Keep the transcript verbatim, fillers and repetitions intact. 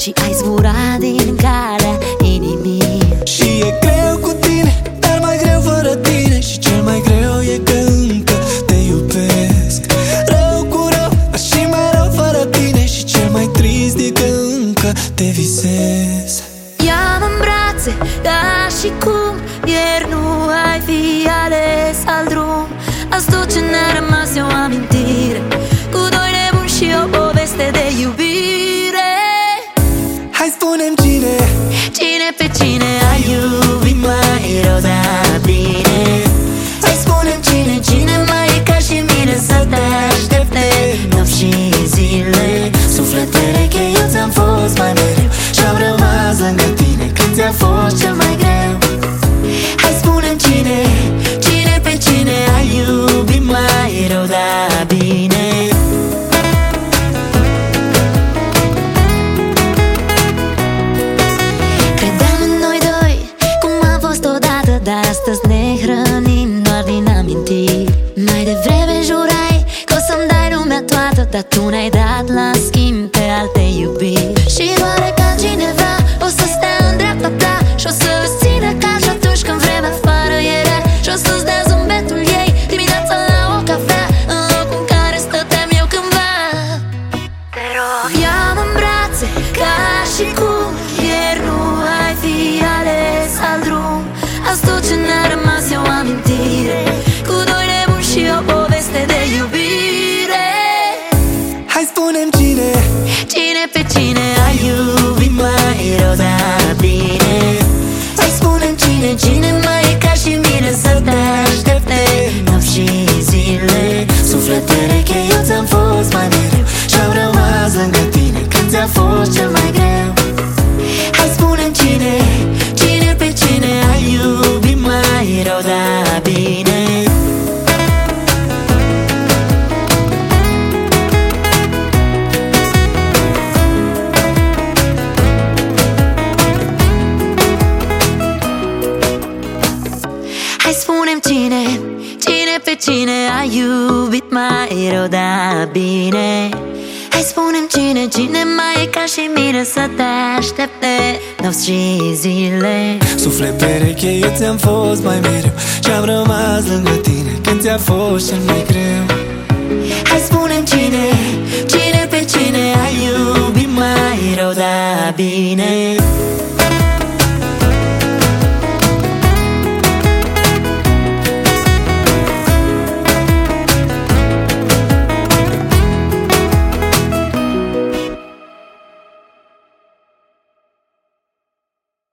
și ai zburat din calea inimii. Și e greu cu tine, dar mai greu fără tine. Și cel mai greu e că încă te iubesc. Rău cu rău, dar și mai rău fără tine. Și cel mai trist e că încă te visez. Ia-mă în brațe, ca și cum ieri nu ai fi ales alt drum. Azi tot ce ne-a rămas e o amintire, cu doi nebuni și o poveste de iubire. Hai spune-mi cine, cine pe cine ai iubit mai rău, dar bine. hai spune-mi cine, Cine mai e ca și mine să te aștepte nopți și zile. Suflet pereche, eu ți-am fost mai mereu și-am rămas lângă tine când ți-a fost cel mai greu. Hai spune-mi cine, cine pe cine ai iubit mai rău, dar bine. Credeam în noi doi, cum a fost odată, dar astăzi ne hrănim doar din amintiri. Mai devreme jurai că o să-mi dai lumea toată, dar tu ne-ai dat la schimb pe alte iubiri. Și doare ca cineva o să stea în dreapta ta și o să îți țină calm și atunci când vremea afară e rea. Și o să-ți dea zâmbetul ei dimineața la o cafea, în locul în care stăteam eu cândva. Te rog, ia-mă în brațe, ca și cum ieri nu ai fi ales alt drum. Azi tot ce ne-a rămas e o amintire, cu doi nebuni și o poveste de iubire. Hai spune-mi cine, Cine pe cine ai iubit mai rău, dar bine. hai spune-mi cine, Cine mai e ca și mine să te aștepte nopți și zile. Suflet pereche, eu ți-am fost mai mereu și-am rămas lângă tine când ți-a fost cel mai greu. Hai spune-mi cine, cine pe cine ai iubit mai rău, dar bine. Hai spune-mi cine, cine pe cine ai iubit mai rău, dar bine. Hai spune-mi cine, cine mai e ca și mine să te aștepte nopți și zile. Suflet pereche, eu ți-am fost mai mereu și-am rămas lângă tine când ți-a fost cel mai greu. Hai spune-mi cine, cine pe cine ai iubit mai rău, dar bine.